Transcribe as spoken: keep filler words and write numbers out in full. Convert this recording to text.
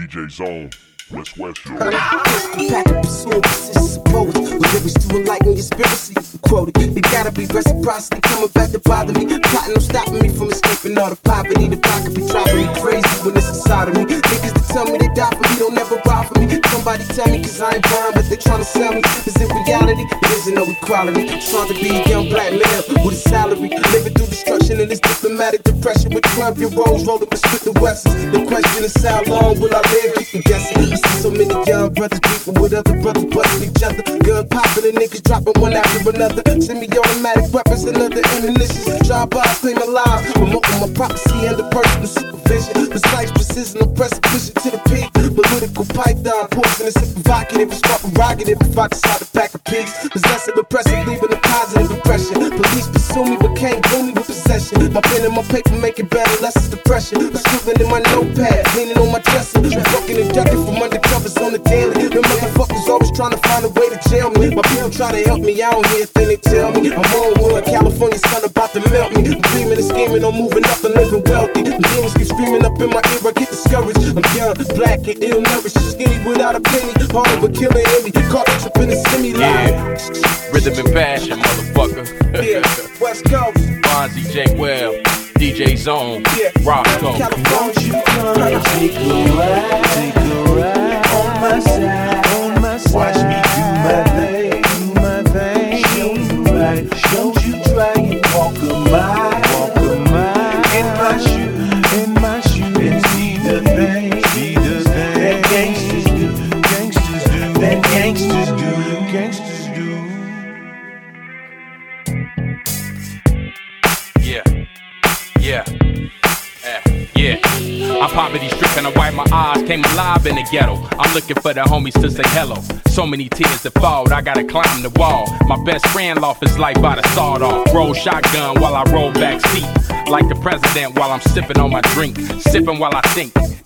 D J Zone, West West Show. Pack up pursuing persistence of poets with lyrics to enlighten your spirit, so you can quote it. It gotta be reciprocity coming back to bother me. Plotting on stopping me from escaping all the poverty. The block could be driving me crazy when it's inside of me. Niggas that tell me they die for me don't never ride for me. Somebody tell me cause I ain't blind, but they tryna sell me. Is it reality? It isn't no equality. Trying to be a young black man with a salary, living through destruction in this diplomatic depression with twelve year olds rolling with split the westerns. The question is how long will I live? You can guess it. I see so many young brothers beefing with other brothers busting each other. Gun popping and niggas dropping one after another. Semi-automatic weapons and other ammunition. Drive-bys claim my lives, promoting my prophecy under personal supervision. Precise precision, I'm precipitation to the peak. Political python, poisonous and provocative. It's my prerogative if I decide to pack a piece. Possessive, oppressive, leaving a positive impression. Police pursue me but can't do me with possession. My pen and my paper make it better, less is depression. I'm scribbling in my notepad, leaning on my dresser. I'm fucking and ducking from undercovers on the daily. The motherfuckers always trying to find a way to jail me. My people try to help me, I don't hear a thing they tell me. I'm on one, California sun about to melt me. I'm dreaming and scheming on moving up and living wealthy. The demons keep screaming up in my ear, I get discouraged. I'm young, black and ill nourished, skinny without a penny. Hard but killing enemy, caught a trip in the semi-line. Yeah, rhythm and passion, motherfucker. Yeah, West Coast. Bonzi J. Well, D J Zone, yeah. Roscoe. Won't you come and take a ride, take a ride on my side, on my side. Watch me do my thing, do my thing. Show you right, don't you try and walk a mile, walk a mile in my shoes, in my shoes, and see the thing, see the thing that gangsters do, gangsters do, that gangsters do, gangsters do. Yeah, yeah, eh, yeah. I'm poverty stricken, I wipe my eyes, came alive in the ghetto. I'm looking for the homies to say hello. So many tears that fall, I gotta climb the wall. My best friend lost his life by the sawed off. Roll shotgun while I roll back seat. Like the president while I'm sipping on my drink. Sipping while I think.